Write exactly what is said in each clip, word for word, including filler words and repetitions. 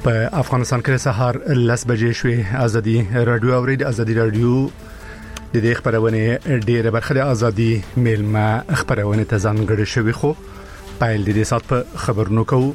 په افغانستان کې سهار لس بجې شوې. ازادي رادیو اورید ازادي رادیو د دې خبرونه ډیره برخه د ازادي میلمه خبرونه ته ځانګړې شوې خو پایل دې سات په خبرونو کوو.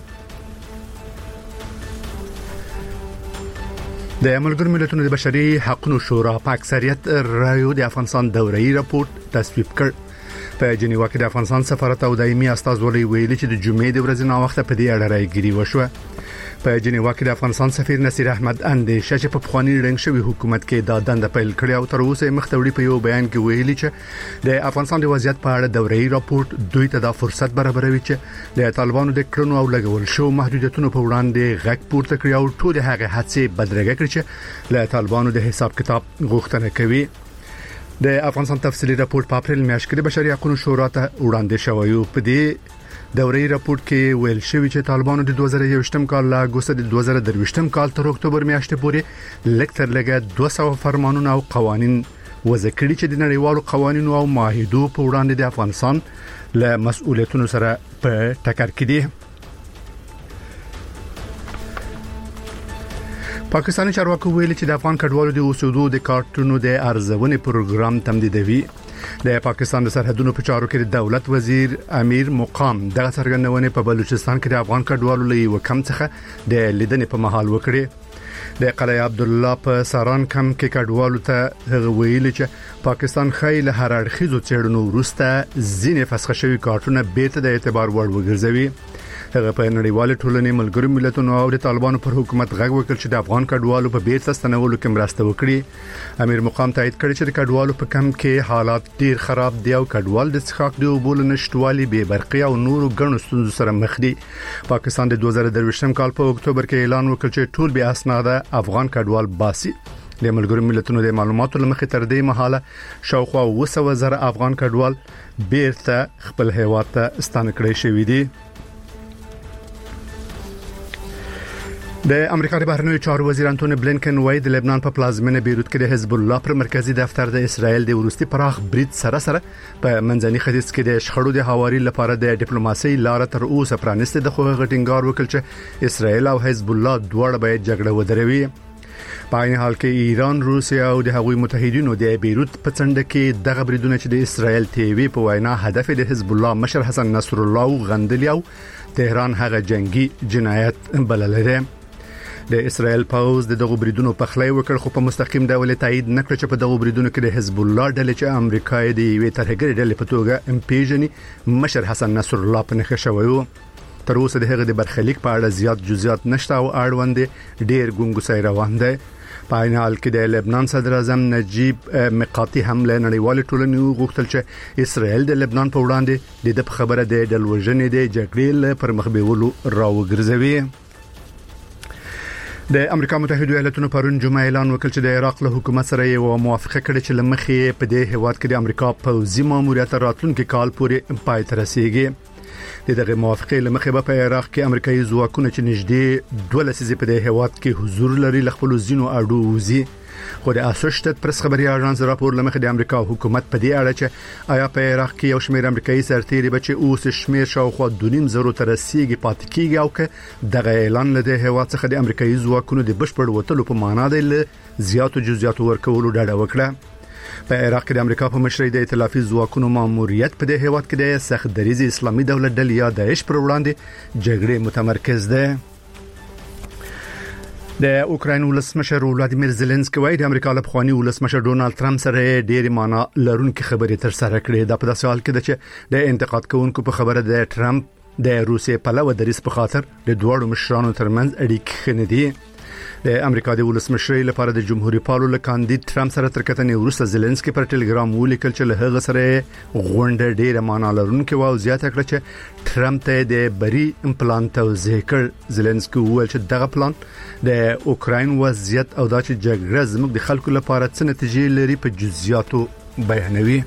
د ملګرو ملتونو د بشري حقوقو شورا په اکثریت رایو د افغانستان دوره‌ای راپورټ تصویب کړ. په جنیوا کې د افغانستان سفارت او دایمي استازولي ویلي چې د جمعې د ورځې نا وخت په دې اړه رايګري وشوه. په جنیوا کې د افغانستان سفیر نصیر احمد اندیشه چې په خواني رنګ شوی حکومت کې دا دند پیل کړی او تر اوسه مختوړي په یو بیان کې ویلي چې د افغانستان د وضعیت په اړه دوره‌ای راپورټ دوی ته د فرصت برابروي چې د طالبانو د کړنو او لګول شو محدودیتونو په وړاندې غږ پورته کړی او ټول هغه حادثې بدرګه کړی چې له طالبانو د حساب کتاب غوښتنه کوي. د افغانستان تفصیلي راپورټ په اپریل میاشت کې د بشري حقوقو شورا ته وړاندې شوی او په دې دوره‌ای راپورټ کې ویل شوی چې طالبانو د دوه زره یوویشتم کال لا اگست د دوه زره درویشتم کال تر اکتوبر میاشتې پورې لکتر لګه دوه سوه فرمانونه او قوانين وضع کړي چې د نړیوالو قوانینو او معاهدو په وړاندې د افغانستان له مسؤلیتونو سره په ټکر کې دي. پاکستاني چارواکو ویلي چې د افغان کډوالو د اوسېدو د کارتونو د ارزونې پروګرام تمدیدوي. د پاکستان د سرحدونو په چارو کې د دولت وزیر امیر مقام دغه څرګندونه په بلوچستان کې د افغان کډوالو لوی وکم څخه د لیدنې په محل وکړي. د قلعه عبدالله په ساران کم کې کډوالو ته هغه ویلي چې پاکستان خیل هر اړخیزو څېړنو وروسته ځینې فسخ شوی کارتونه بیرته د اعتبار وړ وګرځوي. هغه په نړیوال ټولنې ملګرو ملتونو او د طالبانو پر حکومت غږ وکړ چې د افغان کډوالو په بیرته ستنولو کې مرسته وکړي. امیر مقام تایید کړی چې د کډوالو په کم کې حالات ډیر خراب دي او کډوال د څښاک دی او بول نشټوالي به برقي او نورو ګڼو ستونزو سره مخ دي. پاکستان د دوه زره درویشتم کال په اکتوبر کې اعلان وکړ چې ټول به اسناد افغان کډوال باسي. د ملګرو ملتونو د معلوماتو لمخې تر دې مهاله شاوخوا اوه سوه زره افغان کډوال بیرته خپل هیواد ته ستانه کړی شوی دي. د امریکا د بهرنیو چارو وزیر انټونی بلینکن وایي د لبنان په پلازمینه بیروت کې د حزب الله پر مرکزی دفتر د اسرائیل د ورستي پراخ برید سره سره په منځني ختیځ کې د شخړو د هواري لپاره د ډیپلوماسي لار تر اوسه پرانیسته. د خوغه غټینګار وکړ چې اسرائیل او حزب الله دواړه باید جګړه ودروي. په عین حال کې ایران، روسیا او د هغوی متحدینو د بیروت په څنډه کې دغه بریدونه چې د اسرائیل ټي وي په وینا هدف د حزب الله مشر حسن نصر الله غندلی او تهران هغه جنگي جنایت بللی دی. د اسرائیل پاوز د دغه بریدونو په خلای وکړ خو په مستقیم ډول تایید نکړ چې په دغه بریدونو کې د حزب الله ډلې چې امریکا د یوې ترهګرې ډلې په توګه امپیژني مشر حسن نصر الله په نخښه شوی و. تر اوسه د هغه د برخلیک په اړه زیات جزئیات نشته او اړوند ډیر ګونګوسای روان دي. په عین حال کې د لبنان صدر اعظم نجیب مقاتی هم له نړیوال ټولنې غوښتل چې اسرائیل د لبنان په وړاندې د خبره د ډلوژنې د جګړې پر مخ بیولو راوګرځوي. د امریکا متحده ایالاتونو پرون جمعه اعلان وکړ چې د عراق له حکومت سره یو موافقه کړې چې لمخې په دې هیواد کې د امریکا پوځي ماموریت راتلونکي کال پورې پای ته رسیږي. دغه موافقه لمخې به په عراق کې امریکایي ځواکونه چې نږدې دوه لسیزې په دې هیواد کې حضور لري له خپل ځینو اډو وزي. خو د اسوسییټډ پریس خبري اژانس راپور لمخې د امریکا حکومت په دې اړه چې آیا په عراق کې یو شمېر امریکایي سرتیري بچي اوس شمېر شاوخوا دوه نیم زرو تر رسیدي پات کیږي او که دغه اعلان له هیواد څخه د امریکایي ځواکونو د بشپړ وټلو په معنا دی زیاتو جزئیاتو ورکولو ډاډه وکړه. په عراق کې د امریکا په مشرۍ د ائتلافي ځواکونو ماموریت په دې هیواد کې د سخت دریځ اسلامي دولت ډلې یا داعش پر وړاندې جګړې متمرکز ده. د اوکراین ولسمشر ولادیمیر زيلنسکي وايي د امریکا له خواني ولسمشر ډونالد ترامپ سره ډېر معنا لرونکي خبرې تر سره کړې. د په داسې حال کې چې د انتقاد کوونکو په خبره د ترامپ د روسیې په لور دریس په خاطر د دوړو مشرانو ترمنځ اړیکې خندي. د امریکا د ولسمشر لپاره د جمهوریت پالو له کاندید ترامپ سره تر کتنې وروسته زيلنسکي پر ټلګرام ولیکل چې له هغه سره غونډه ډېر معنا لرونکي او زیاته کړه چې ترامپ ته د بری پلان توضیح کړ. زيلنسکي وویل چې دغه پلان د اوکراین وضعیت او د جګړې زموږ د خلکو لپاره څه نتیجې لري په جزئیاتو بیانوي.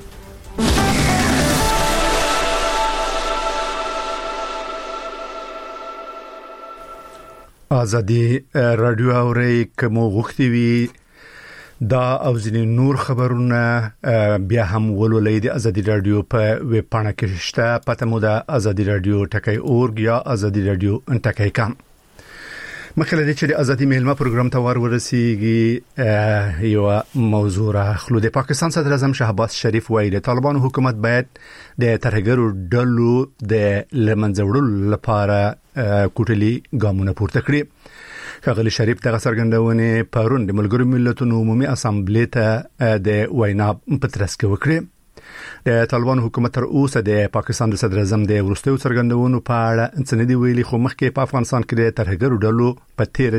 ازادي رادیو اوري کوم غوښتي وي دا او ځینې نور خبرونه بیا هم ولولئ د ازادي رادیو په ویب پاڼه کې شته. پته مو ده ازادي رادیو ټکی اورګ یا ازادي رادیو ټکی کام. مخکې د چې د ازادي میلمه پروګرام ته ور ورسیږي یو موضوع را خلو د پاکستان صدر اعظم شهباز شریف وایي د طالبانو حکومت باید د ترهګرو ډلو د لمنځوړلو لپاره کوټلي ګامونه پورته کړي. ښاغلي شریف دغه څرګندونې پرون د ملګرو ملتونو عمومي اسامبلې ته د وینا په ترڅ کې وکړه. د طالبانو حکومت تر اوسه د پاکستان د صدر اعظم د وروستیو څرګندونو په اړه څه نه دی ویلي، خو مخکې په افغانستان کې د ترهګرو ډلو په تیر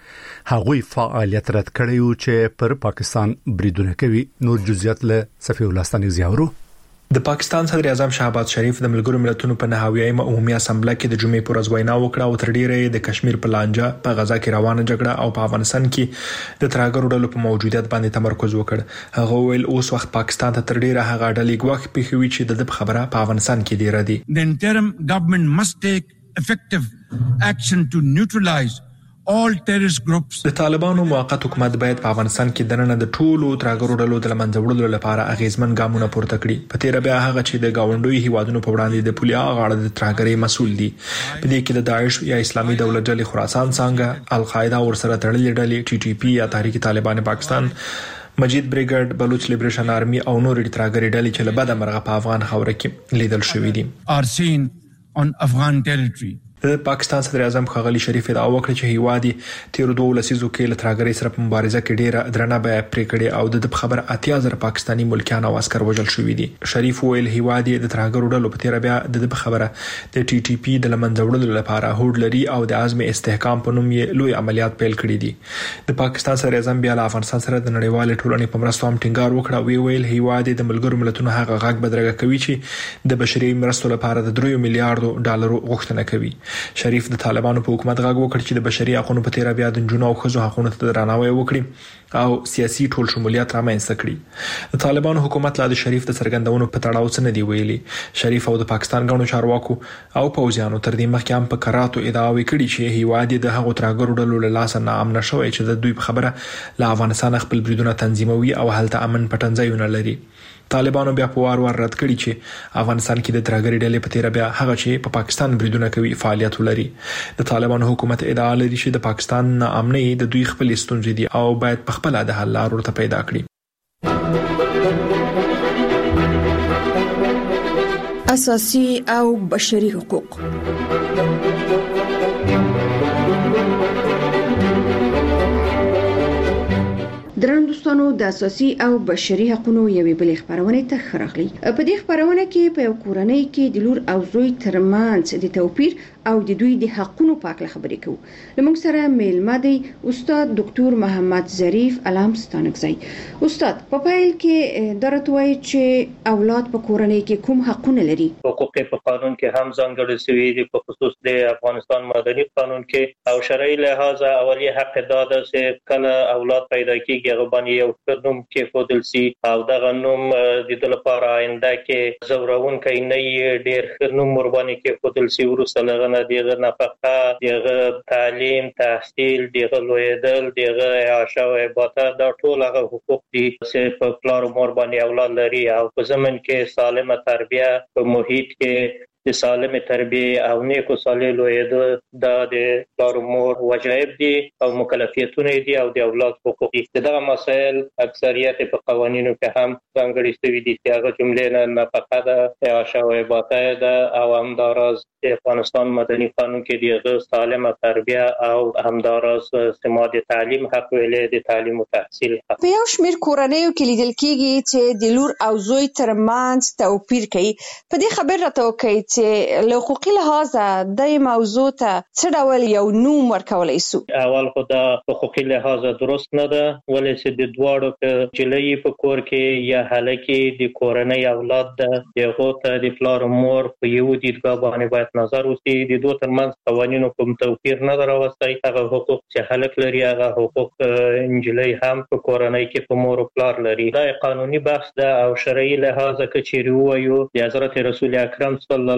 د هغوی فعالیت رد کړی و چې پر پاکستان بریدونه کوي. نور جزئیات له صفی الله ستاني زیاورو. د پاکستان صدر اعظم شهباز شریف د ملګرو ملتونو په نهاویایم عمومي اسامبله کې د جمعې پر ورځ وینا وکړه او تر ډیره د کشمیر په لانجه په غزا کې روانه جګړه او په افغانستان کې د ترهګرو ډلو په موجودیت باندې تمرکز وکړ. هغه ویل اوس وخت پاکستان ته تر ډیره هغه ډلې ګواښ پیښوي چې د خبره په افغانستان کې ډیره دي. The interim government must take effective action to neutralize all terrorist groups. د طالبانو موقت حکومت باید په افغانستان کې دننه د ټولو ترهګرو ډلو د لمنځوړلو لپاره اغیزمن ګامونه پورته کړي. په تیر بیا هغه چې د گاونډوي هیوادونو په وړاندې د پولیا غاړه د ترهګرۍ مسول دي. په دې کې د داعش یا اسلامي دولت ډلې خراسان څنګه القاعده او سره تړلې ډلې ټي ټي پی یا تحریک طالبان پاکستان، مجید بریګیډ، بلوچ لیبریشن آرمي او نور ترهګرۍ ډلې چې له بده مرغه په افغان خاوره کې لیدل شوې دي. are seen on Afghan territory. د پاکستان صدر اعظم ښاغلي شریف ادعا وکړه چې هیواد تیر دوه لسیزو کې له ترهګرۍ سره په مبارزه کې ډیره درنه بیه پرې کړې او د خبر اتیا زره پاکستانی ملکیان او عسكر وژل شوې دي. شریف ویل هیواد د ترهګرو ډلو په تیر بیا د خبره د ټي ټي پی د لمنځوړلو لپاره هوډ لري او د عزم استحکام په نوم یې لوی عملیات پیل کړي دي. د پاکستان صدر اعظم بیا له افغانستان سره د نړیوال ټولنې په مرستو هم ټینګار وکړ او ویل هیواد د ملګرو ملتونو هغه غږ بدرګه کوي چې د بشري مرستو لپاره د درې میلیارډ ډالر غوښتنه کوي. شریف د طالبانو په حکومت غږ وکړ چې د بشري حقوقو په تیر بیا د جنونو او خزو حقوقو ته درناوی وکړي او سیاسي ټول شمولیت رامنځته کړي. د طالبانو حکومت لا د شریف د څرګندونو په تړاو څه نه دی ویلي. شریف او د پاکستان غونډو چارواکو او پوځیانو تر دې مخکې هم په کراتو ادعاوې کړي چې هیواد د هغو ترهګرو ډلو له لاسه ناامن شوی چې د دوی په خبره له افغانستان خپل بریدونه تنظیموي او هلته امن پټنځایونه لري. طالبانو بیا په وار وار رد کړي چې افغانستان کې د ترهګرۍ ډلې په تیر بیا هغه چې په پاکستان بریدونه کوي فعالیت ولري. د طالبانو حکومت ادعا لري چې د پاکستان ناامنۍ د دوی خپل ستونزې دي او باید په خپل د حل لار ورته پیدا کړي. اساسي او بشري حقوق. درنو دوستانو، د اساسي او بشري حقوقو یوې بلې خبرونه ته خراغلي. په دې خبرونه کې په کورنۍ کې د لور او زوی ترمنځ د توپیر او د دوی د حقوقو په اړه خبرې کوو. لمونږ سره میلمه دی استاد ډاکټر محمد ظریف علام ستانکزی. استاد، په پیل کې درته وایي چې اولاد په کورنۍ کې کوم حقوق لري؟ حقوق په قانون کې هم ځانګړي شوي دي، په خصوص د افغانستان مدني قانون کې او شرعي لحاظ اولی حق داده چې کله اولاد پیدا کیږي هغه باندې یو نوم کې خودل سي او دغه نوم د دې لپاره آینده کې زورون کوي نه ډېر ښه نوم وربانې کې خودل سي ورسره لغنه دغه نفقه، دغه تعلیم، تحصیل، دغه لویدل، دغه عاشه او عبادت، دا ټول هغه حقوق دي چې په پلار مور باندې اولاد لري او په زمن کې سالمه تربیه په محیط کې د سالمه تربیه او نیکو صالح لویدل دا د پلار مور واجب دي او مکلفیتونه دي او د اولاد حقوق دي. دغه مسائل اکثریت په قوانینو کې هم ځانګړي شوي دي چې هغه جملې نه نفقه ده، عاشه او عبادت ده او همداراز د افغانستان مدني قانون کې دغه سالمه تربیه او همداراز سماد تعلیم حق ویلې د تعلیم او تحصیل حق. په یو شمېر کورنیو کې لیدل کېږي چې د لور او زوی ترمنځ توپیر کوي. په دې خبر راته وکړئ چې له حقوقي لحاظه د موضوع ته څه ډول یو نوم ورکولی سو؟ اول خو دا حقوقي لحاظه درست نه ده، ولې چې د دواړو په جلۍ په کور کې یا هلکه د کورنۍ اولاد ده، دغه ته د پلار مور په یو دیدګاه باندې باید نظر وشي. د دوه ترمنځ قوانینو کوم توپیر نه راوستي. هغه حقوق چې هلک لري هغه حقوق انجلۍ هم په کورنۍ کې په مور او پلار لري. دا قانوني بحث ده او شرعي لحاظه کې چیرې وایو د حضرت رسول اکرم صلی الله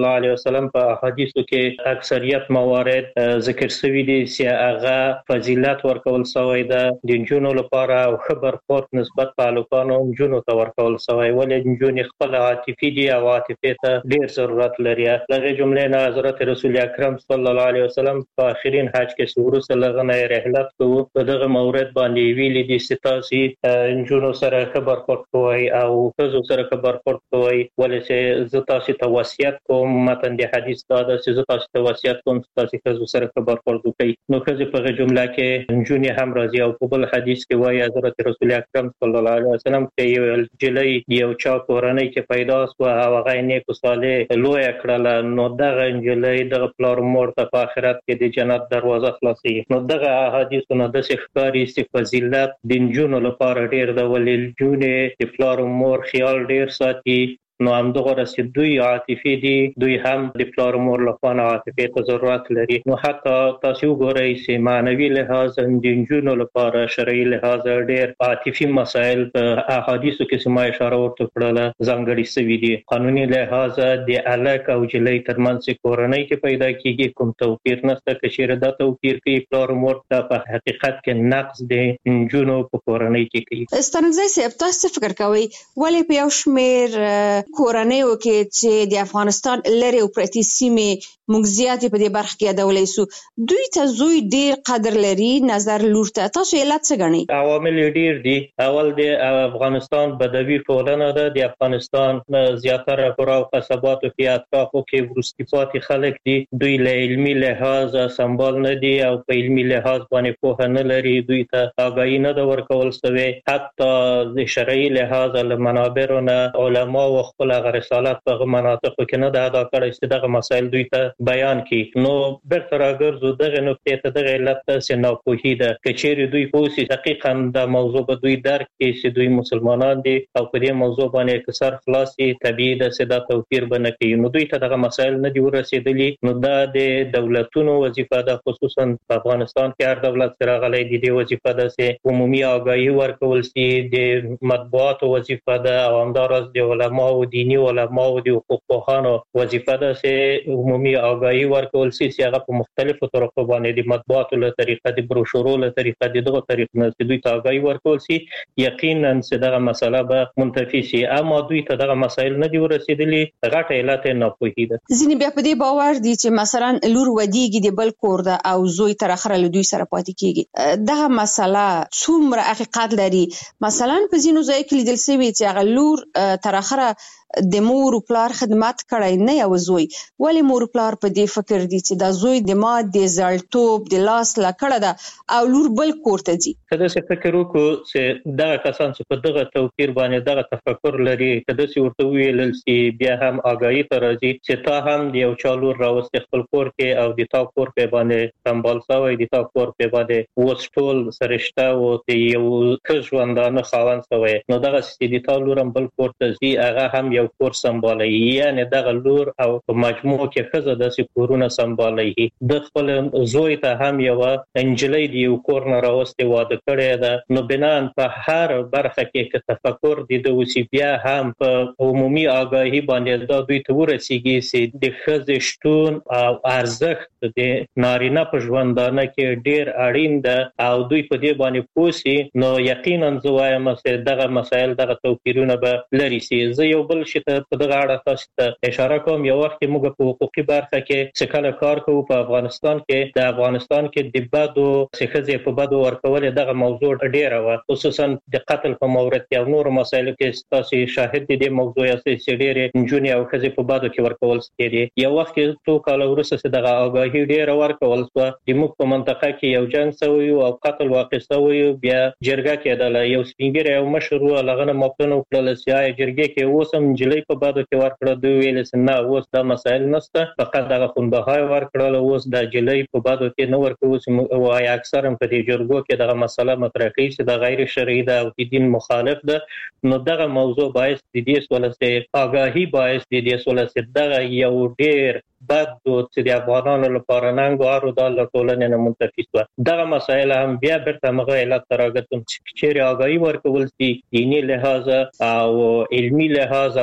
الله علیه وسلم په احادیثو کې اکثریت موارد ذکر شوی دي چې هغه فضیلت ورکول شوی ده د جنونو لپاره او خبر خور نسبت تعلقانو جنونو ته ورکول شوی ولې جنونو خپل عاطفي دي او عاطفه ته ډیر ضرورت لري. دغه جمله نه حضرت رسول اکرم صلی الله علیه وسلم په اخرین حج کې سورو سلغنه رحلت کوو په دغه مورد باندې ویلي دي چې تاسو جنونو سره خبر خور کوی او تاسو سره خبر خور کوی ولې چې زه تاسو ته وصیت کوم متن د حدیث دا د چې تاسو ته وصیت کوم تاسو تاسو سره خبر خور کوی. نو کله په جمله کې جنونو هم راځي او په بل حدیث کې وایي حضرت رسول اکرم صلی الله علیه وسلم چې یو جلې یو چا کورنۍ کې پیدا شو او هغه نیک صالح لوی کړل نو دغه جلې دغه پلار مور ته په آخرت کې د جنت دروازه خلاصي. نو دغه حدیثونه د ښکاری سی فضیلت د جنونو لپاره ډیر د ولې جنې د پلار مور خیال ډیر ساتي. نو هم دغه رسې دوی عاطفي دي دوی هم د پلار مور لپاره عاطفي ته ضرورت لري. نو حتی تاسو وګورئ چې معنوي لحاظ د جنونو لپاره شرعي لحاظ ډېر عاطفي مسائل په احادیثو کې سم اشاره ورته کړل ځانګړي سوي دي. قانوني لحاظ د الک او جلې ترمنځ کورنۍ کې پیدا کیږي کوم توپیر نشته چې شر د توپیر کې پلار مور ته په حقیقت کې نقص دي جنونو په کورنۍ کې کوي. ستانګزي سیب تاسو فکر کوئ ولې په یو شمیر کورنۍ وکړي چې د افغانستان لري او پرتی سیمه موږ زیاتې په دې برخه کې یادولای سو دوی ته زوی ډیر قدر لري نظر لور ته تاسو علت څه غنئ؟ عوامل ډیر دي. اول د افغانستان بدوي ټولنه ده د افغانستان زیاتره قرا او قصبات او اطرافو کې ورستي پاتې خلک دي دوی له علمي لحاظ سمبال نه دي او په علمي لحاظ باندې پوهه نه لري دوی ته آگاهی نه ده ورکول شوی حتی د شرعي لحاظ له منابرونه علما او خپل رسالت په مناطق کې نه ده ادا کړی چې دغه مسایل دوی ته بیان کی. نو برتر اگرزو دغه نقطه ته دغه علت څه نه پوهی ده کچېری دوی پوسی دقیقاً د موضوع به دوی درک کې چې دوی مسلمانان دي او په دې موضوع باندې اکثر خلاصي طبيعي د صدا توپیر بنه کوي. نو دوی ته دغه مسایل نه دی ورسېدلي. نو دا د دولتونو وظیفه ده خصوصا په افغانستان کې هر دولت سره غلي دي د وظیفه ده چې عمومي آگاهي ورکول سي د مطبوعات وظیفه ده او همدارس د علما او دینی علما او د حقوق پوهانو وظیفه ده چې عمومي آگاهی ورکول سي چې هغه په مختلفو طرقو باندې د مطبوعاتو له طریقه د بروشورو له طریقه د دغه طریقو نه دوی ته آگاهی ورکول سي یقینا چې دغه مسله به منتفي سي. اما دوی ته دغه مسایل نه دی ورسېدلي غټه علت نه پوهی ده. ځینې بیا په دې باور دي چې مثلا لور ودیږي د بل کور ده او زوی تر اخره له دوی سره پاتې کیږي دغه مسله څومره حقیقت لري؟ مثلا په ځینو ځای کې لیدل شوی چې هغه لور تر اخره د مور او پلار خدمت کړای نه یو زوی ولی مور او پلار په دې فکر دي چې دا زوی د ما د زړټوب د لاس لا کړه ده او لور بل کور ته ځي. کله چې فکر وکړو چې دغه کسان چې په دغه توپیر باندې دغه تفکر لري کله چې ورته ویل چې بیا هم آگاهی تر راځي چې تا هم د یو چالو راوست خپل کور کې او د تا کور په باندې سمبال شوی د تا کور په باندې وستول سرشته او د یو ژوندانه خاوند شوی نو دغه چې د تا لورم بل کور ته ځي هغه هم یو کور سمبالي یعنی دغه لور او په مجموع کې خزه د سکورونه سمبالي د خپل زوی ته هم یو انجلۍ دی یو کور نه راوستي واده کړی ده. نو بنان په هر برخه کې تفکر دي د وسی بیا هم په عمومي آگاهی باندې دا دوی ته ورسیږي چې د خزه شتون او ارزښت د نارینه په ژوندانه کې ډیر اړین ده او دوی په دې باندې پوسی نو یقینا زوایم چې دغه مسایل دغه توپیرونه به لري سي. زه یو بل شي ته په دغه اړه تاسو ته اشاره کوم یو وخت موږ په حقوقي برخه کې څه کله کار کوو په افغانستان کې د افغانستان کې د بادو څخه په بادو ورکول دغه موضوع ډیره و خصوصا د قتل په مورد کې او نور مسایل کې تاسو شاهد دي د موضوع اساسي ډیره جونی او خزه په بادو کې ورکول ستړي. یو وخت کې تو کال ورسره دغه آگاهی ډیره ورکول شو د موږ په منطقه کې یو جنگ شوی او قتل واقع شوی بیا جرګه کېدله یو سپینګر یو مشر لغنه مپتنو کړل چې جرګه کې اوسم جلې په بادو کې ورکړه دوی ویل چې نه اوس دا مسایل نشته فقط دغه خونبهای ورکړل اوس د جلې په بادو کې نو ورکوي چې وای اکثرا په دې جرګو کې دغه مسله مطرح کوي چې د غیر شرعي ده او د دین مخالف ده. نو دغه موضوع باعث د دې سولسته آگاهی باعث د دې سولسته دغه یو ډیر بد چې د افغانانو لپاره ننګوارو د ټولنې نه منتفي شو. دغه مسایل هم بیا برته مغه علت راغتم چې چیرې آگاهی ورکول شي دینی لحاظ او علمی لحاظ او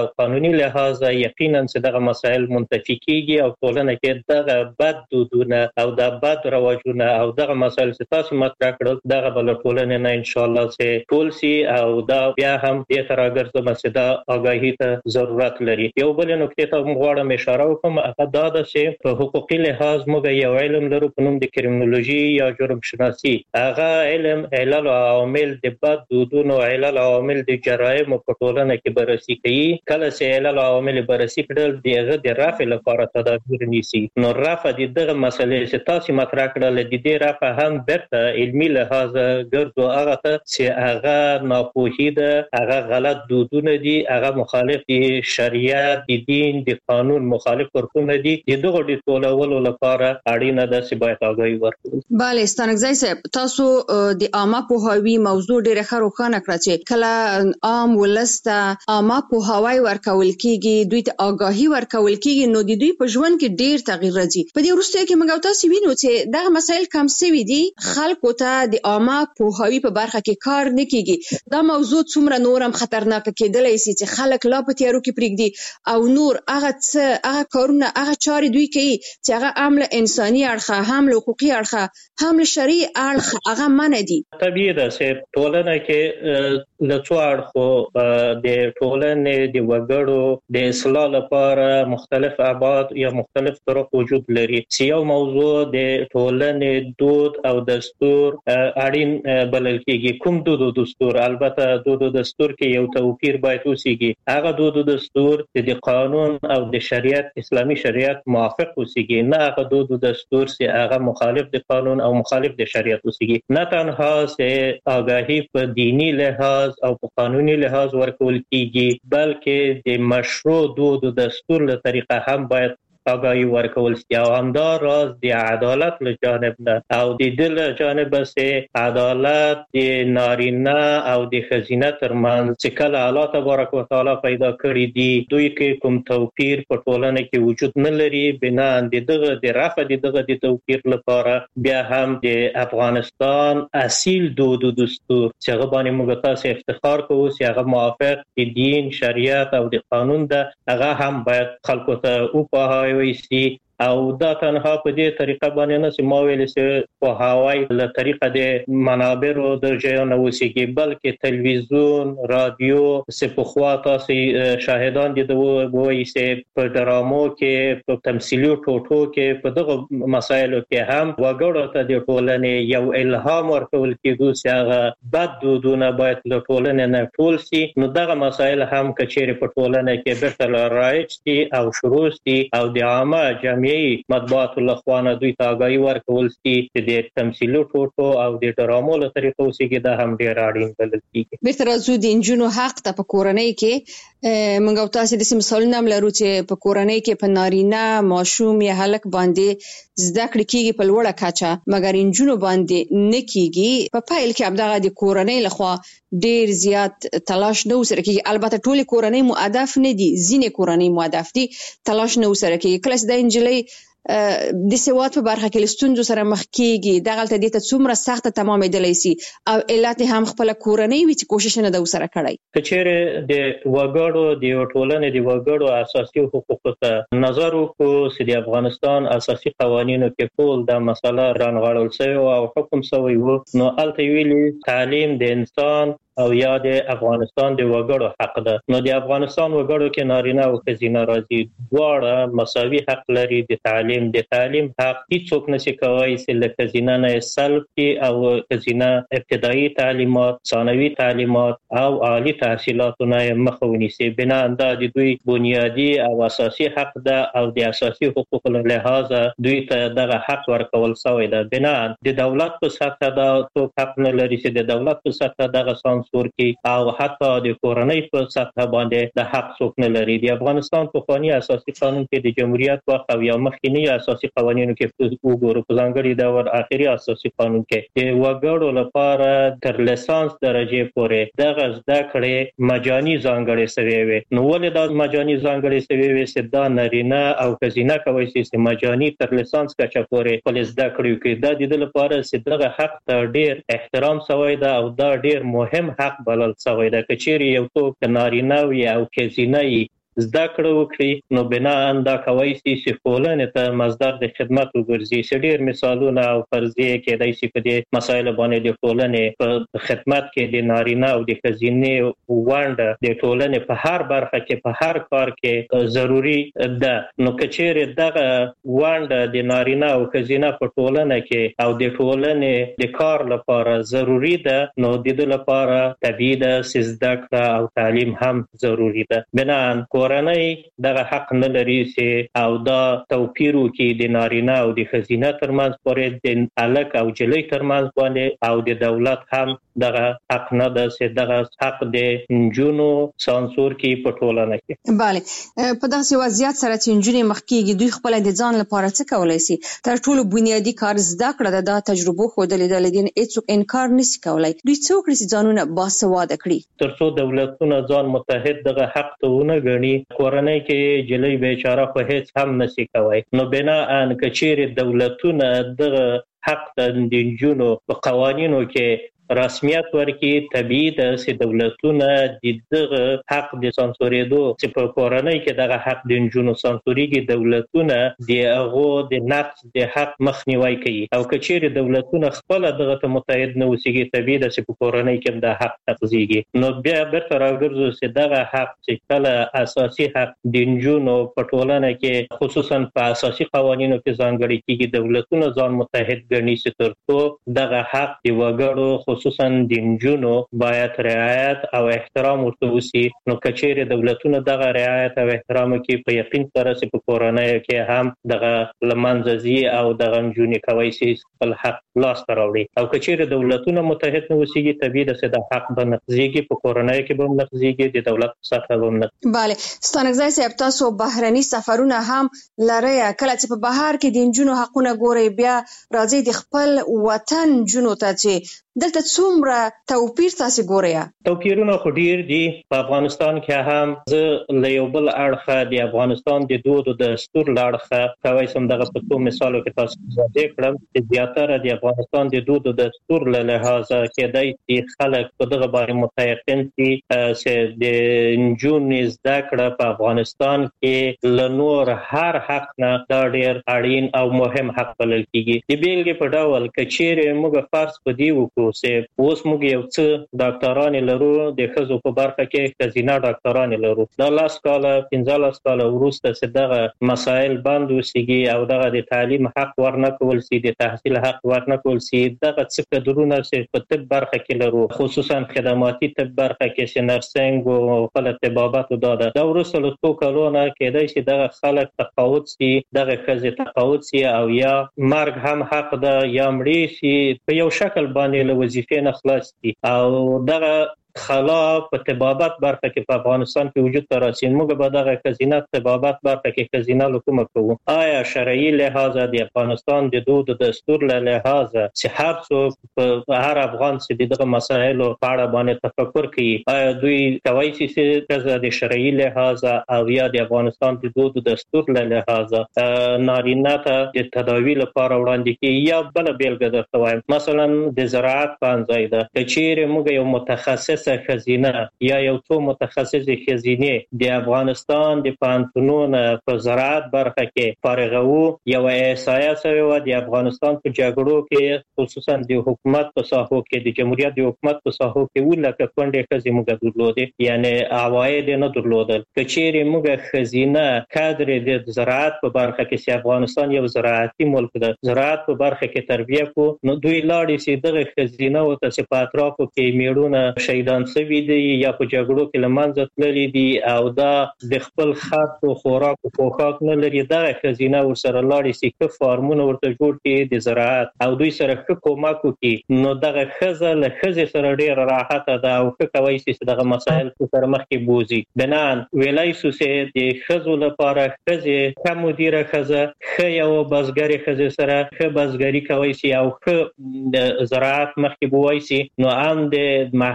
او قانوني لحاظ یقینا چې دغه مسایل منتفي کیږي او ټولنه کې دغه بد دودونه او د بد رواجونه او دغه مسایل چې تاسو مطرح کړل دغه بل ټولنه نه ان شاء الله چې ټول سي او دا بیا هم د تراګرځم چې دا آگاهی ته ضرورت لري. یو بل نکته ته غواړم اشاره وکم هغه دا ده چې په حقوقي لحاظ موږ یو علم لرو په نوم د کریمینولوژي یا جرم شناسي. هغه علم علل او عوامل د بد دودونو علل او عوامل د جرایم په ټولنه کې بررسي کوي. کله چې علل او عوامل بررسي کړل دغه د رفع لپاره تدابیر نیسي. نو رفع د دغه مسلې چې تاسو مطرح کړل د دې رفع هم برته علمي لحاظ ګرځو هغه ته چې هغه ناپوهي ده، هغه غلط دودونه دي، هغه مخالف دي شریعت، د دین، د قانون مخالف ورکوونه دي. د دغه د ټولولو لپاره اړینه ده چې باید آگاهي ورکړو. bale ستانګزای صاحب تاسو د عامه پوهاوی موضوع ډیره ښه روښانه کړه چې کله عام ولسته عامه پوهاوی ورکول کیږي، دوی ته آگاهي ورکول کیږي، نو د دوی په ژوند کې ډیر تغییر راځي. په دې وروسته کې موږ تاسو وینو چې دغه مسایل کم سوي دي، خلکو ته د عامه پوهاوی په برخه کې کار نه کیږي. دا موضوع څومره نورم خطرناک کېدلی سي چې خلک لا په تیارو کې پرېږدي او نور هغه څه هغه کارونه هغه چارې دوی کوي چې هغه هم له انساني اړخه، هم له حقوقي اړخه، هم له شرعي اړخه هغه منع دي. طبیعي ده چې ټولنه کې له څو اړخو د ټولنې د وګړو د اصلاح لپاره مختلف ابعاد یا مختلف طرق وجود لري. چې یو موضوع د ټولنې دود او دستور اړین بلل کېږي. کوم دود او دستور؟ البته دود او دستور کې یو توپیر باید اوسېږي. هغه دود او دستور چې د قانون او د شریعت اسلامي شریعت موافق اوسېږي، نه هغه دود او دستور چې هغه مخالف د قانون او مخالف د شریعت اوسېږي. نه تنها چې آگاهی په دینی لحاظ او په قانوني لحاظ ورکول کېږي بلکې د مشروع دود او دستور له طریقه هم باید آگاهی ورکول شي. او همدا راز د عدالت له جانب نه او د دل جانب سه عدالت د نارینه او د ښځینه ترمنځ چې کله الله تبارک وتعالى پیدا کړی دي دوی کې کوم توپیر په ټولنه کې وجود نه لري. بنا د دغه د رفع د دغه د توپیر لپاره بیا هم د افغانستان اصیل دود او دستور چې هغه باندې موږ تاسو افتخار کوو چې هغه موافق د دین، شریعت او د قانون ده، هغه هم باید خلکو ته وپوهاوی ویسي. او دا تنها په دې طریقه باندې نه چې ما ویل چې په هواي له طریقه د منابرو د ژوند اوسېږي بلکې تلویزیون، رادیو چې په خوا تاسو شاهدان دي د وایي چې په ډرامو کې، په تمثیلي ټوټو کې، په دغه مسایلو کې هم وګړو ته د ټولنې یو الهام ورکول کېږي چې هغه بد دودونه باید له ټولنې نه ټول شي. نو دغه مسایل هم کچېرې په ټولنه کې بیرته رایج دي او شروع دي او د عامه جامعه مطبوعات لخوانه دوی ته آگاهي ورکول شي چې د تمثیلي ټوټو او د ډرامو له طریقو څخه دا هم ډیر اړین بلل کیږي. بیرته راځو د انجونو حق ته. په کورنۍ کې موږ تاسو د مثالونه لرو چې په کورنۍ کې په نارینه ماشوم یا هلک باندې زده کړې کیږي په لوړه کچه، مګر انجونو باندې نه کیږي. په پایل کې ابدغه د کورنۍ لخوا ډیر زیات تلاش نه وسره کیږي. البته ټول کورنۍ مؤدف نه دي، ځینې کورنۍ مؤدف دي، تلاش نه وسره کیږي. کله چې د انجلۍ د سواد په برخه کې لستونزو سره مخ کیږي دغلته د ته څومره سخت تمامېدلی سي او علت هم خپل کورنۍ وي چې کوشش نه د وسره کړی. کچېره د وګړو د ټولنې د وګړو اساسي حقوقو ته نظر وکړو چې د افغانستان اساسي قوانینو کې ټول دا مسله رانغاړل شوی او حکم شوی وو. نو الته ویلي تعلیم د انسان او یا د افغانستان د وګړو حق ده. نو د افغانستان وګړو کې نارینه او ښځینه راځي دواړه مساوي حق لري د تعلیم. د تعلیم حق هیڅوک نشي کوي چې له ښځینه نه سلب کړي او ښځینه ابتدایي تعلیمات، ثانوي تعلیمات او عالی تحصیلاتو نه مخه ونیسي. بنا دا د دوی بنیادی او اساسي حق ده او د اساسي حقوقو له لحاظه دوی ته دغه حق ورکول شوی ده. بنا د دولت په سطح دا څوک حق نه لري چې د دولت په سطح دغه سانسور کی او حتی د کورنۍ په سطح باندې د حق څوک نه لري. د افغانستان په قانوني اساسي قانون کې د جمهوریت وخت او یا مخکینی اساسي قوانینو کې وګورو په ځانګړي ډول اخري اساسي قانون کې د وګړو لپاره تر لیسانس درجه پورې دغه زده کړې مجاني ځانګړې شوی وي. نو ولې دا مجاني ځانګړې شوی وي چې دا نارینه او ښځینه کوي چې مجاني تر لیسانس کچه پورې خپل زده کړې کوي. دا د دې لپاره چې دغه حق ته ډیر احترام شوی دا او دا ډیر مهم دویم حق بلل شوی دی. که چیرې یو څوک نارینه وي او ښځینه یې زده کړه وکړي نو بناً دا کولی شي چې ټولنې ته مصدر د خدمت وګرځي. چې ډېر مثالونه او فرضیې کېدای شي په دې مسایلو باندې د ټولنې په خدمت کې د نارینه او د ښځینې ونډه د ټولنې په هر برخه کې په هر کار کې ضروري ده. نو که چیرې دغه ونډه د نارینه او ښځینه په ټولنه کې او د ټولنې د کار لپاره ضروري ده نو د دې لپاره طبیعي ده چې زده کړه او تعلیم هم ضروري ده. بناً کورنۍ دغه حق نه لري چې او دا توپیر وکړي د نارینه او د ښځینه ترمنځ پورې د هلک او نجلۍ ترمنځ باندې او د دولت هم دغه حق نه ده چې دغه حق د نجونو سانسور کړي په ټولنه کې. بله په دغه وضعیت سره چې نجونې مخکېږي دوی خپل د ځان لپاره څه کولی شي؟ تر ټولو بنیادي کار زده کړه ده. دا تجربه ښودلې ده له دې نه هېڅوک انکار نشي کولی. دوی څه وکړي چې ځانونه باسواده کړي؟ تر څو دولتونه ځان متحد دغه حق ته ونه ګڼي کورنۍ کې جلۍ بیچاره خو هیڅ هم نشي کوي. نو بنا ان که چیرې دولتونه دغه حق د نجونو په قوانینو کې رسمیت ورکړي طبیعي ده چې دولتونه د دغه حق د سانسورېدو چې په کورنۍ کې دغه حق د نجونو سانسورېږي دولتونه د هغو د نقض د حق مخنیوی کوي. او که چیرې دولتونه خپله دغه ته متحد نه اوسېږي طبیعي ده چې په کورنۍ کې هم د حق نقضېږي. نو بیا بیرته راګرځو چې دغه حق چې کله اساسي حق د نجونو په ټولنه کې خصوصا په اساسي قوانینو کې ځانګړی کېږي دولتونه ځان متحد ګڼي چې تر څو دغه حق د وګړو خصوصا د نجونو باید رعایت او احترام ورته وشي. نو که چیرې دولتونه دغه رعایت او احترام کې په یقین سره چې په کورنۍ کې هم دغه له منځه ځي او دغه نجونې کولی شي خپل حق لاسته راوړي. او که چیرې دولتونه متحد نه اوسېږي طبیعي ده چې د حق به نقضېږي په کورنۍ کې به هم نقضېږي د دولت په سطحه به هم نقضېږي. بله ستانکزی صاحب تاسو بهرني سفرونه هم لرئ. کله چې په بهر کې د نجونو حقونه ګورئ بیا راځئ د خپل وطن نجونو ته چې دلته څومره توپیر تاسو ګورئ؟ توپیرونه خو ډیر دي. په افغانستان کې هم زه له یو بل اړخه د افغانستان د دود او دستور له اړخه کولی شم دغه په څو مثالو کې تاسو واضح کړم چې زیاتره د افغانستان د دود او دستور له لحاظه کېدای شي خلک په دغه باندې متيقن دي چې د نجونو زده کړه په افغانستان کې له نور هر حق نه دا ډیر اړین او مهم حق بلل کېږي. د بیلګې په ډول که چیرې موږ فرض په دې وکړو چې اوس موږ یو څه ډاکټران لرو د ښځو په برخه کې ښځینه ډاکټران لرو دا لاس کاله پنځلس کاله وروسته چې دغه مسایل بند وسیږي او دغه د تعلیم حق ورنه کول شي د تحصیل حق ورنه کول شي دغه څه کډرونه چې په طب برخه کې لرو خصوصا خدماتي طب برخه کې چې نرسنګ او خپل طبابت دا دا وروسته له څو کلونو کېدای شي دغه خلک تقاعد شي دغه ښځې تقاعد شي او یا مرګ هم حق ده یا مړی شي په یو شکل باندې له وظیفې نه خلاص دي او دغه خلا په طبابت برخه کې په افغانستان کې وجود ته راسي. موږ به دغه ښځینه طبابت برخه کې ښځینه لکومه کوو. آیا شرعي لحاظ د افغانستان د دود او دستور له لحاظ چې هر څوک په هر افغان چې دغه مسایلو په اړه باندې تفکر کوي آیا دوی کوي چې ښځه د شرعي لحاظ او یا د افغانستان د دود او دستور له لحاظ نارینه ته د تداوی لپاره وړاندې کوي یا بل بیلګه درته وایم مثلا د زراعت په ځای ده چې چیرې موږ یو متخصص ښځینه یا یو څو متخصصې ښځینې د افغانستان د پوهنتونونو په زراعت برخه کې فارغو یو احصایه شوې وه د افغانستان په جګړو کې خصوصا د حکومت په ساحو کې د جمهوریت د حکومت په ساحو کې اووه لکه کونډې ښځې موږ درلودې یعنی عواید نه درلودل. که چیرې موږ ښځینه کادر د زراعت په برخه کې چې افغانستان یو زراعتي ملک ده زراعت په برخه کې تربیه کو نو دوی لاړې چې دغه ښځینه او ته په اطرافو کې میړونه شهیدان سوي دي یا په جګړو کې لمنځه تللي دي او دا د خپل خاص او خوراک او پوښاک نه لري دغه ښځینه ورسره لاړې چې ښه فارمونه ورته جوړ کړي د زراعت او دوی سره ښه کومک وکړي نو دغه ښځه له ښځې سره ډېره راحته ده او ښه کولی شي چې دغه مسایل سره مخکې بوځي. بنان ویلی شو چې د ښځو لپاره ښځې ښه مدیره ښځه ښه یوه بزګرې ښځې سره ښه بزګري کولی شي او ښه زراعت مخکې بوی شي نو هم د محرمیت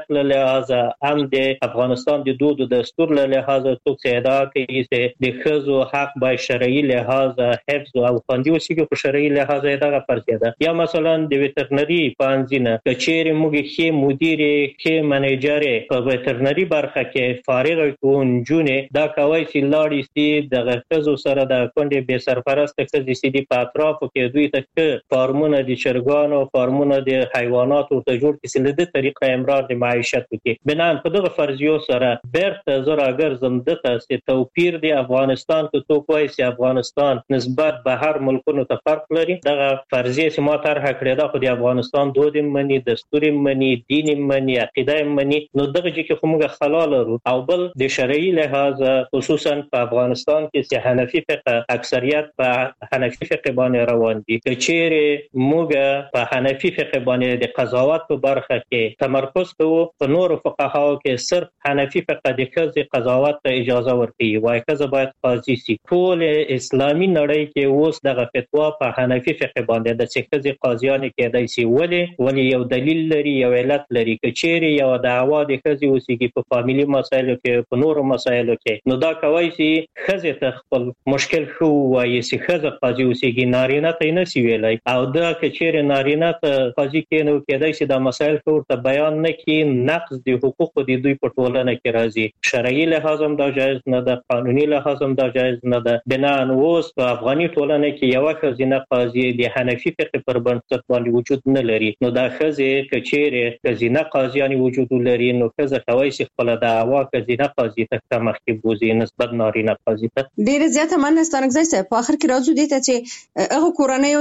هویت له لحاظه هم د افغانستان د دود او دستور له لحاظه څوک ادعا کوي چې د ښځو حق باید شرعي لحاظ حفظ او خوندي وسیږي په شرعي لحاظ دغه فرضیه ده. یا مثلا د ویټرنري پانځینه کچېره موږ کې مدیر کې منیجر په ویټرنري برخه کې فارغ کونجونه دا کوي چې لاړې سي د غږزو سره د کونډې به سرپرست کړي سي د پاترافو کې دوی ته فارمونه د چرګانو فارمونه د حیواناتو ته جوړ کړي سي د طریقه امرار د معیشت کې بنان په دغه فرضیو سره بیرته زرا ګرځم دته چې توپیر د افغانستان ته تو کوي چې افغانستان نسبت به هر ملکونو ته فرق لري. دغه فرضیه چې ما طرح کړې ده خو د افغانستان دود مني دستور مني دین مني عقیده مني نو دغه چې کومه خلال او بل د شرعي لحاظ خصوصا په افغانستان کې چې حنفي فقه اکثریت په حنفي فقه باندې روان دي. کچېره موږ په حنفي فقه باندې د قضاوت په برخه کې تمرکز کوو په نور فقهاو کې صرف حنفي فقه د کزي قضاوت ته اجازه ورکوي وای کزه باید قاضي سي. ټول اسلامي نړۍ کې اوس دغه فتوا په حنفي فقه باندې د کزي قاضیان کېدای سي ولی ولی یو دلیل لري یو علت لري. کچېره یو دعوا د کزي اوسېږي په فاميلي مسایلو کې په نورو مسایلو کې نو دا کوي چې خزه ته خپل مشکل خو وایي چې خزه قاضي اوسېږي نارینه ته نه سی ویلای او دا کچېره نارینه ته قاضي کې نو کېدای شي دا مسایل ورته بیان نه کړي نقض د حقوقو د دوی په ټولنه کې راځي. شرعي لحاظ هم دا جایز نه ده قانوني لحاظ هم دا جایز نه ده. بنان اوس په افغاني ټولنه کې یو خزینه قاضي د حنفي فقه پر بنسټ باندې وجود نه لري نو دا خزه کچېره خزینه قاضیان وجود لري نو خزه کوي چې خپل دعوا خزینه قاضي ته مخکې بوزي نسبت نارینه قاضي ته. ډیر زیاته مننه ستانګزای صاحب. په اخر کې راځو دي ته چې هغه کورنۍ او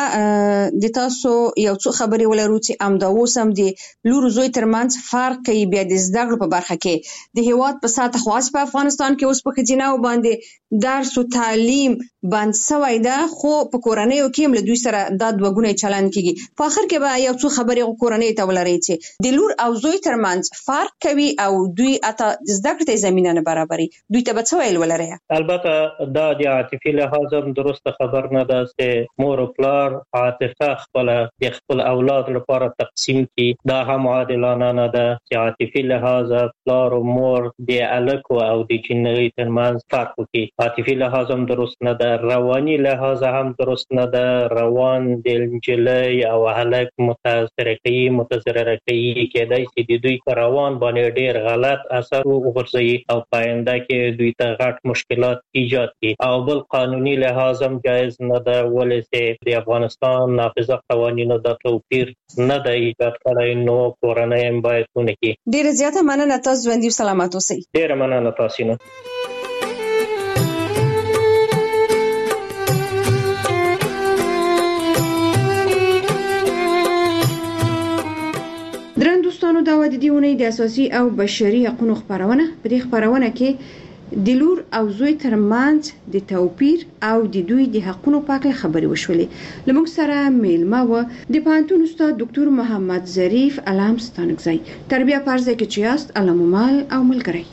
تابع د تاسو یو څه خبري ولرو چې ام دا اوسم دي لور زوی ترمنځ فرق کوي بیا د زده کړو په برخه کې د هیواد په ساته خواص په افغانستان کې اوس په خزینه باندې درس او تعلیم باندې سوي ده خو په کورنۍ او کې مل دوی سره د دوګونه چلن کیږي. په اخر کې به یو څه خبري کورنۍ ته ولري چې د لور او زوی ترمنځ فرق کوي او دوی اته زده کړې زمينه نه برابري دوی ته به څه ویل ولري. البته دا د عاطفي لحاظ هم درسته خبر نه ده چې مور او پلار عاطفه خپل د خپل اولاد لپاره تقسیم کی دا هم عادلانه نه ده چې عاطفي لحاظ پلار او مور د الکو او د جنۍ ترمنځ فرق کوي. عاطفي لحاظ هم درست نه ده رواني لحاظ هم درست نه ده. روان د جنۍ او هلک متاثر کوي متضرر کوي کېدای شي د دوی روان باندې ډیر غلط اثر وغورځي او پاینده کې دوی ته غټ مشکلات ایجاد کړي. او بل قانوني لحاظ هم جایز نه ده ولې چې د افغانستان نافذه قوانینو د توپیر نه ده ایجاد کړی نو کورنۍ هم باید ونه کړي. ډیر زیاته مننه تاسو ژوندۍ سلامات اوسئ. ډیر مننه تاسو نه. درن دوستانو دا و د دې ونې د اساسي او بشري حقوقو خبرونه په دې خبرونه کې د لور او زوی ترمنځ د توپیر او د دوی د حقوقو په اړه خبرې وشولې. لمونږ سره میلمه و د پانتون استاد ډاکټر محمد ظریف علام ستانکزی. تربیه پرځه کې چې است علامال او ملګری.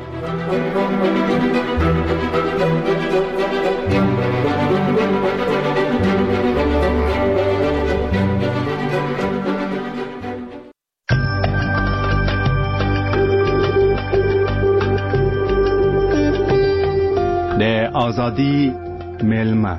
د آزادی میلمه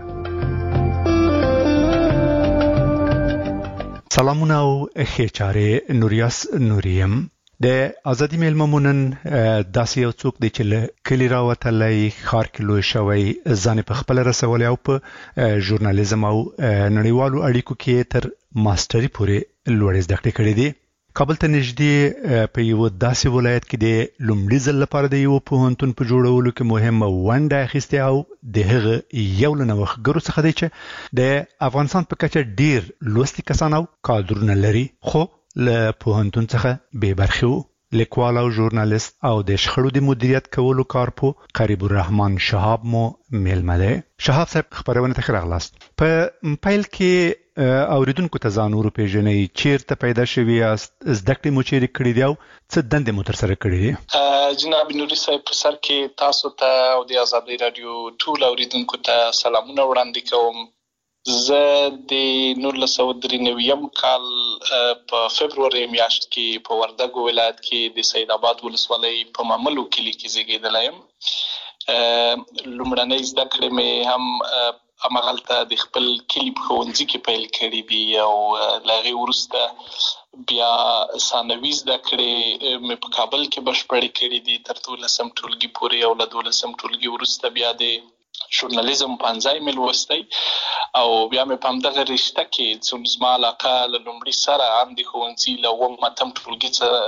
سلامونه او خېچاره نوریاس نوریم. د آزادی میلمه مونن داسې یو څوک دی چې له کلی راوتلی ښار کې لوی شوی ځان په خپل رسولي او په ژورنالیزم او نړیوالو اړیکو کې تر ماستري پورې لوړې زده کړې کړې دي. کابل ته نږدې په یو داسې ولایت کې د لومړي ځل لپاره د یو پوهنتون په جوړولو کې مهمه ونډه اخیستې او د هغه یو له نوښتګرو څخه دی چې د افغانستان په کچه ډیر لوستي کسان او کادرونه لري خو له پوهنتون څخه بې برخې وو. لیکوال او ژورنالیست او د شخړو د مدیریت کولو کارپو قریب الرحمن شهاب مو میلمه دی. شهاب صاحب خبرونه ته ښه راغلاست. په پیل کې اوریدونکو ته ځان ورپېژنئ چیرته پیدا شوي یاست زده کړې مو چیرې کړې دي او څه دندې مو ترسره کړې دي. جناب نوري صاحب په سر کې تاسو ته او د آزادۍ راډیو ټول اوریدونکو ته سلامونه وړاندې کوم. زه د نولس سوه درې نوي کال په فبروري میاشت کې په وردګو ولایت کې د سید آباد ولسوالۍ په ماملو کلي کې زیږیدلی یم. لومړنۍ زده کړې مې هم همغلته د خپل کلي په ښوونځي کې پیل کړي دي او له هغې وروسته بیا ثانوي زده کړې مې په کابل کې بشپړې کړي دي تر دولسم ټولګي پورې او له دولسم ټولګي وروسته بیا د ژورنالیزم پنځای مې لوستی او بیا مې په همدغه رشته کې زما علاقه له لومړي سره هم د ښوونځي له اووم اتم ټولګي څخه